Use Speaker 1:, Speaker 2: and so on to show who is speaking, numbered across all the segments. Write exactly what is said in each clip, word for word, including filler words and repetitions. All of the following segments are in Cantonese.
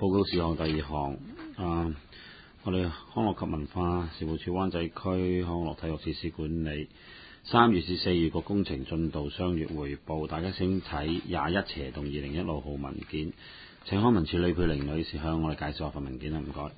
Speaker 1: 報告事項第二項，啊，我哋康樂及文化事務處灣仔區康樂體育設施管理三月至四月個工程進度雙月匯報，大家請睇廿一斜洞二零一六號文件。請康文署李佩玲女士向我哋介紹下份文件啦，唔該。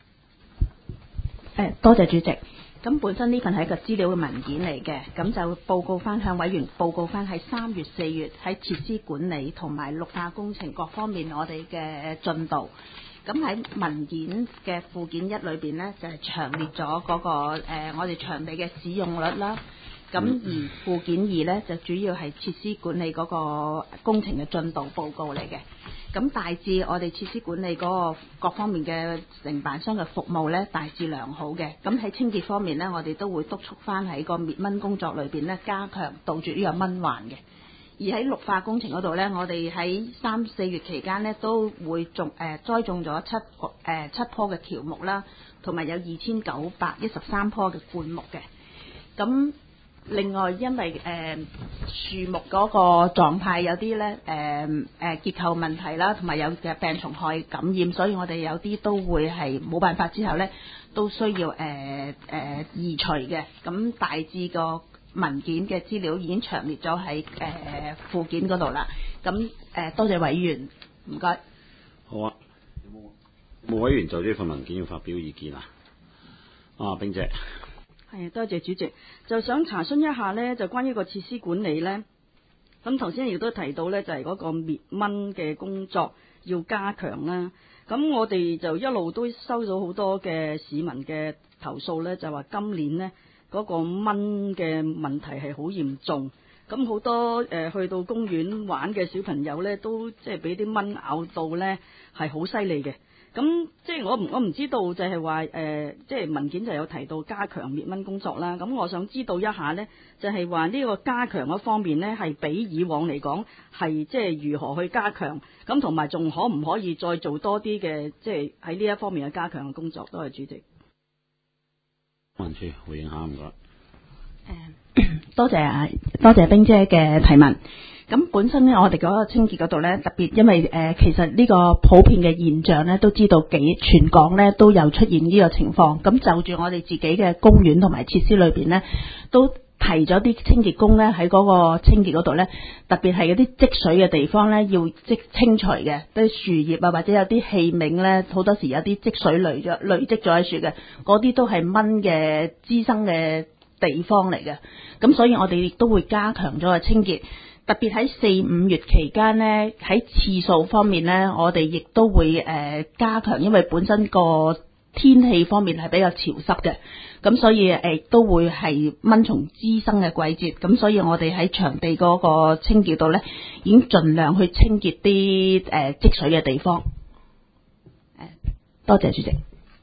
Speaker 2: 誒，多謝主席。咁本身呢份係一個資料嘅文件嚟嘅，咁就報告翻向委員報告翻喺三月、四月喺設施管理同埋綠化工程各方面我哋嘅進度。咁喺文件嘅附件一裏邊呢，就係、是、詳列咗嗰、那個、呃、我哋場地嘅使用率啦。咁而附件二呢，就主要係設施管理嗰個工程嘅進度報告嚟嘅。咁大致我哋設施管理嗰個各方面嘅承辦商嘅服務呢，大致良好嘅。咁喺清潔方面呢，我哋都會督促翻喺個滅蚊工作裏邊呢，加強杜絕呢個蚊患嘅。而喺綠化工程嗰度呢，我哋喺三四月期間呢，都會種誒、呃、栽種咗七個誒、呃、七棵嘅喬木啦，同埋有二千九百一十三棵嘅灌木嘅。咁另外，因為誒、呃、樹木嗰個狀態有啲咧誒誒結構問題啦，同埋有嘅病蟲害感染，所以我哋有啲都會係冇辦法之後咧，都需要誒誒、呃呃、移除嘅。咁大致個文件嘅資料已經詳列咗喺誒附件嗰度啦。咁誒、呃、多謝委員，唔該。
Speaker 1: 好啊，有冇委員就呢份文件要發表意見啊？啊，冰姐。
Speaker 3: 係，多謝主席。就想查詢一下呢，就關於個設施管理呢。咁頭先亦都提到呢，就係、是、嗰個滅蚊嘅工作要加強啦。咁我哋就一路都收到好多嘅市民嘅投訴呢，就話今年呢嗰、那個蚊嘅問題係好嚴重。咁好多誒、呃、去到公園玩嘅小朋友呢，都即係俾啲蚊咬到呢，係好犀利嘅。咁即係我唔我唔知道就係話誒，即係文件就有提到加強滅蚊工作啦。咁我想知道一下呢，就係話呢個加強嗰方面呢，係比以往嚟講係即係如何去加強？咁同埋仲可唔可以再做多啲嘅，即係喺呢一方面嘅加強嘅工作？多謝主席。
Speaker 1: 文署回應下，唔該。
Speaker 2: 誒、呃，多謝啊，多謝冰姐嘅提問。咁本身咧，我哋嗰個清潔嗰度咧，特別因為誒、呃，其實呢個普遍嘅現象咧，都知道幾全港咧都有出現呢個情況。咁就住我哋自己嘅公園同埋設施裏邊咧，都提咗啲清潔工咧喺嗰個清潔嗰度咧，特別係嗰啲積水嘅地方咧，要即清除嘅，啲樹葉啊或者有啲器皿咧，好多時有啲積水累咗累積咗喺樹嘅，嗰啲都係蚊嘅滋生嘅地方嚟嘅。咁所以我哋亦都會加強咗個清潔。特別喺四五月期間呢，喺次數方面呢，我哋亦都會誒、呃、加強，因為本身個天氣方面係比較潮濕嘅，咁所以誒、呃、都會係蚊蟲滋生嘅季節，咁所以我哋喺場地嗰個清潔度呢，已經盡量去清潔啲誒、呃、積水嘅地方。誒、呃，多謝主席。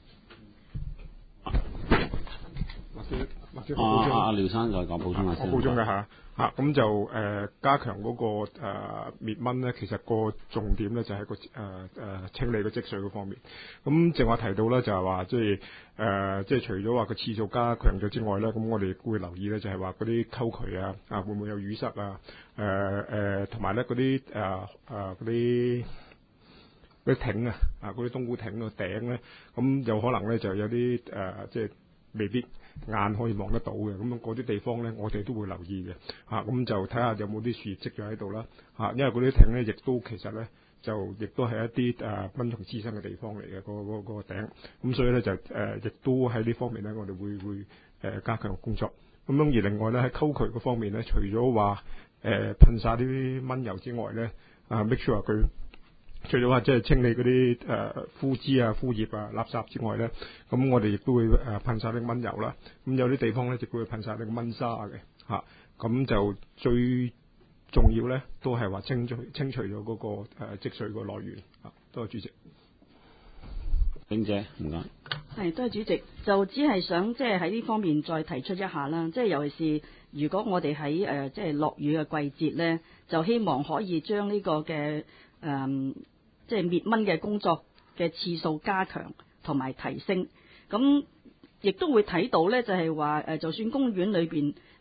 Speaker 1: 啊啊啊！廖生再講補充下先。
Speaker 4: 補充嘅嚇嚇，咁就誒、呃、加強嗰、那個誒、呃、滅蚊咧，其實個重點咧就係、是、個誒誒、呃、清理個積水嗰方面。咁正話提到咧，就係話即係誒即係除咗話個次數加強咗之外咧，咁我哋會留意咧，就係話嗰啲溝渠啊啊會唔會有淤塞啊？誒誒同埋咧嗰啲誒誒嗰啲嗰啲艇啊啊嗰啲冬菇艇個頂咧，咁有可能咧就有啲誒、呃、即係未必眼可以望得到嘅，咁嗰啲地方咧，我哋都會留意嘅，嚇、啊、咁就睇下有冇啲樹葉積咗喺度啦，嚇、啊，因為嗰啲艇咧，亦都其實咧就亦都係一啲誒蚊蟲滋生嘅地方嚟嘅，嗰、嗰個嗰、嗰個頂，咁所以咧就誒亦、呃、都喺呢方面咧，我哋會會誒、呃、加強工作。咁樣而另外咧喺溝渠嗰方面咧，除咗話誒噴灑啲蚊油之外咧，啊 make sure 佢。除咗話即係清理嗰啲誒枯枝啊、枯葉啊、垃圾之外咧，咁我哋亦都會誒噴灑啲蚊油啦。咁有啲地方咧，亦都會噴灑啲蚊砂嘅嚇。咁、啊、就最重要咧，都係話清除清除咗嗰、那個誒、呃、積水個來源嚇。多謝主席。
Speaker 1: 冰姐，唔該。
Speaker 3: 係，多謝主席。就只係想即係喺呢方面再提出一下啦。即係尤其是如果我哋喺誒即係落雨嘅季節咧，就希望可以將呢個嘅誒。呃即係滅蚊嘅工作嘅次數加強同埋提升，咁亦都會睇到咧，就係話誒，就算公園裏邊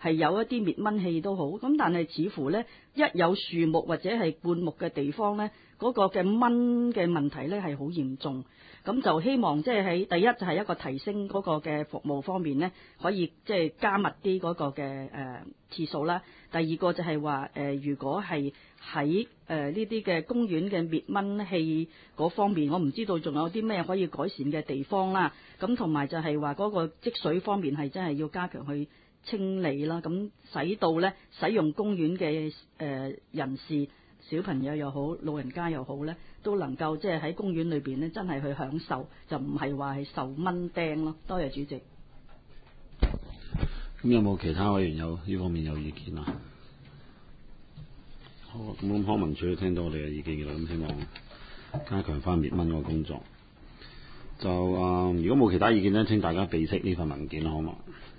Speaker 3: 係有一啲滅蚊器都好，咁但係似乎呢，一有樹木或者係灌木嘅地方呢，嗰、嗰個嘅蚊嘅問題呢係好嚴重。咁就希望即係喺第一就係一個提升嗰個嘅服務方面呢，可以即係加密啲嗰個嘅誒、呃、次數啦。第二個就係話誒，如果係喺誒呢啲嘅公園嘅滅蚊器嗰方面，我唔知道仲有啲咩可以改善嘅地方啦。咁同埋就係話嗰個積水方面係真係要加強去清理啦。咁使到呢使用公園嘅誒、呃、人士，小朋友又好，老人家又好呢，都能夠即係喺公園裏邊呢，真係去享受，就唔係話係受蚊叮咯。多謝主席。
Speaker 1: 咁有冇其他委員有呢方面有意見啊？好，咁康文署都聽到我哋嘅意見嘅啦，咁希望加強翻滅蚊個工作。就啊、呃，如果冇其他意見呢，請大家備悉呢份文件啦，好嘛？